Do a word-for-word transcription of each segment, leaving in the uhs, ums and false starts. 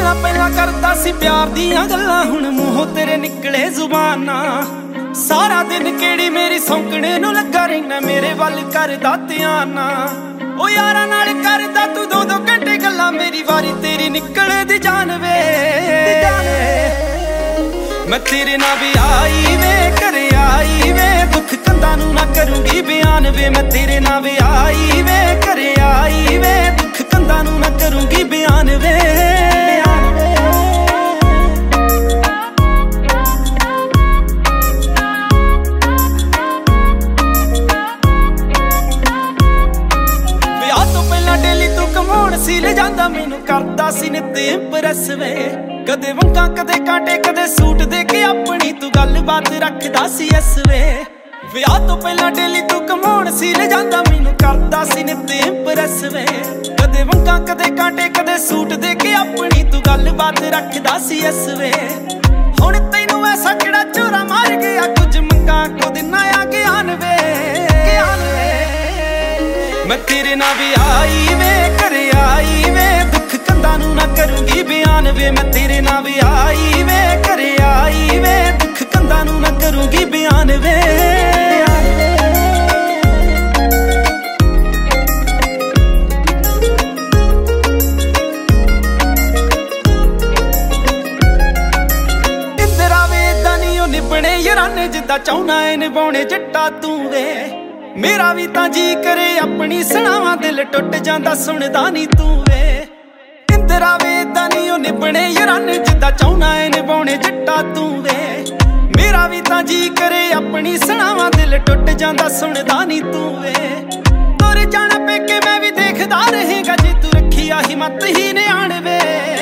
ਪਹਿਲਾਂ ਪਹਿਲਾਂ ਕਰਦਾ ਸੀ ਪਿਆਰ ਦੀਆਂ ਗੱਲਾਂ, ਹੁਣ ਮੂੰਹੋਂ ਤੇਰੇ ਨਿਕਲੇ ਜ਼ੁਬਾਨਾਂ। ਸਾਰਾ ਦਿਨ ਕਿਹੜੀ ਮੇਰੀ ਸੌਂਕਣੇ ਨੂੰ ਲੱਗਾ ਰਹਿਣਾ, ਮੇਰੇ ਵੱਲ ਕਰਦਾ ਧਿਆਨ ਨਾ। ਉਹ ਯਾਰਾਂ ਨਾਲ ਕਰਦਾ ਤੂੰ ਦੋ ਦੋ ਘੰਟੇ ਗੱਲਾਂ, ਮੇਰੀ ਵਾਰੀ ਤੇਰੀ ਨਿਕਲੇ ਦੀ ਜਾਨ ਵੇ। ਮੈਂ ਤੇਰੇ ਨਾਲ ਵੀ ਆਈ ਵੇ, ਘਰੇ ਆਈ ਵੇ, ਦੁੱਖ ਕੰਧਾਂ ਨੂੰ ਨਾ ਕਰੂੰਗੀ ਬਿਆਨ ਵੇ। ਮੈਂ ਤੇਰੇ ਨਾਲ ਵੀ ਆਈ ਵੇ, ਘਰੇ ਆਈ ਵੇ, ਦੁੱਖ ਕੰਧਾਂ ਨੂੰ ਨਾ ਕਰੂੰਗੀ ਬਿਆਨ ਵੇ। ਵਿਆਹ ਤੋਂ ਪਹਿਲਾਂ ਡੇਲੀ ਤੂੰ ਕਮਾਉਣ ਸੀ ਲੈ ਜਾਂਦਾ, ਮੈਨੂੰ ਕਰਦਾ ਸੀ ਨਿੱਤ ਇੰਪ੍ਰੈਸ ਵੇ। ਕਦੇ ਵੰਗਾਂ ਕਦੇ ਕਾਂਟੇ ਕਦੇ ਸੂਟ ਦੇ ਕੇ ਆਪਣੀ ਤੂੰ ਗੱਲਬਾਤ ਰੱਖਦਾ ਸੀ ਐਸ ਵੇ। ਵਿਆਹ ਤੋਂ ਪਹਿਲਾਂ ਡੇਲੀ ਤੂੰ ਕਮਾਉਣ ਸੀ ਲੈ ਜਾਂਦਾ, ਮੈਨੂੰ ਕਰਦਾ ਸੀ ਨਿੱਤ ਇੰਪ੍ਰੈਸ ਵੇ। ਕਦੇ ਵੰਗਾਂ ਕਦੇ ਕਾਂਟੇ ਕਦੇ ਸੂਟ ਦੇ ਕੇ ਆਪਣੀ ਤੂੰ ਗੱਲਬਾਤ ਰੱਖਦਾ ਸੀ ਐਸ ਵੇ। ਹੁਣ ਤੈਨੂੰ ਐਸਾ ਕਿਹੜਾ ਝੋਰਾ ਮਾਰ ਗਿਆ, ਕੁਝ ਮੰਗਾਂ ਕੋ ਦਿਨਾ ਆ ਗਿਆਨ ਵੇ। ਮੈਂ ਤੇਰੇ ਨਾਲ ਵੀ ਆਈ ਵੇ, ਘਰੇ ਆਈ ਵੇ, ਦੁੱਖ ਕੰਧਾਂ ਨੂੰ ਨਾ ਕਰੂੰਗੀ ਬਿਆਨ ਵੇ। ਮੈਂ ਤੇਰੇ ਨਾਲ ਵੀ ਆਈ ਵੇ, ਘਰੇ ਆਈ ਵੇ, ਦੁੱਖ ਕੰਧਾਂ ਨੂੰ ਨਾ ਕਰੂੰਗੀ ਬਿਆਨ ਵੇ। ਇੰਦਰਾ ਵੇ ਏਦਾਂ ਨੀ ਉਹ ਨਿਭਣੇ ਯਾਰਾਨੇ, ਜਿੱਦਾਂ ਚਾਹੁੰਨਾ ਏ ਨਿਭਾਉਣੇ ਜੱਟਾ ਤੂੰ ਵੇ। ਮੇਰਾ ਵੀ ਤਾਂ ਜੀ ਕਰੇ ਆਪਣੀ ਸੁਣਾਵਾਂ, ਦਿਲ ਟੁੱਟ ਜਾਂਦਾ ਸੁਣਦਾ ਨੀ ਤੂੰ ਵੇ। ਇੰਦਰਾ ਵੇ ਏਦਾਂ ਨੀ ਉਹ ਨਿਭਣੇ ਯਾਰਾਨੇ, ਜਿੱਦਾਂ ਚਾਹੁੰਨਾ ਏ ਨਿਭਾਉਣੇ ਜੱਟਾ ਤੂੰ ਵੇ। ਮੇਰਾ ਵੀ ਤਾਂ ਜੀ ਕਰੇ ਆਪਣੀ ਸੁਣਾਵਾਂ, ਦਿਲ ਟੁੱਟ ਜਾਂਦਾ ਸੁਣਦਾ ਨੀ ਤੂੰ ਵੇ। ਤੁਰ ਜਾਣਾ ਪੇਕੇ ਮੈਂ ਵੀ ਦੇਖਦਾ ਰਹੇਗਾ, ਜੇ ਤੂੰ ਰੱਖੀ ਆਹੀ ਮਤ ਹੀ ਨਿਆਣ ਵੇ।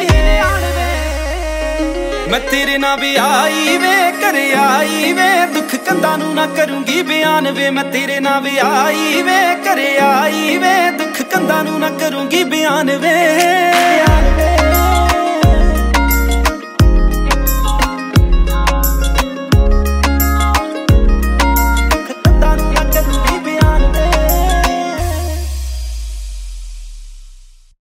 ਮੈਂ ਤੇਰੇ ਨਾਲ ਵੀ ਆਈ ਵੇ, ਘਰੇ ਆਈ ਵੇ, ਦੁੱਖ ਕੰਧਾਂ ਨੂੰ ਨਾ ਕਰੂੰਗੀ ਬਿਆਨ ਵੇ। ਮੈਂ ਤੇਰੇ ਨਾਲ ਵੀ ਆਈ ਵੇ, ਘਰੇ ਆਈ ਵੇ, ਦੁੱਖ ਕੰਧਾਂ ਨੂੰ ਨਾ ਕਰੂੰਗੀ ਬਿਆਨ ਵੇ।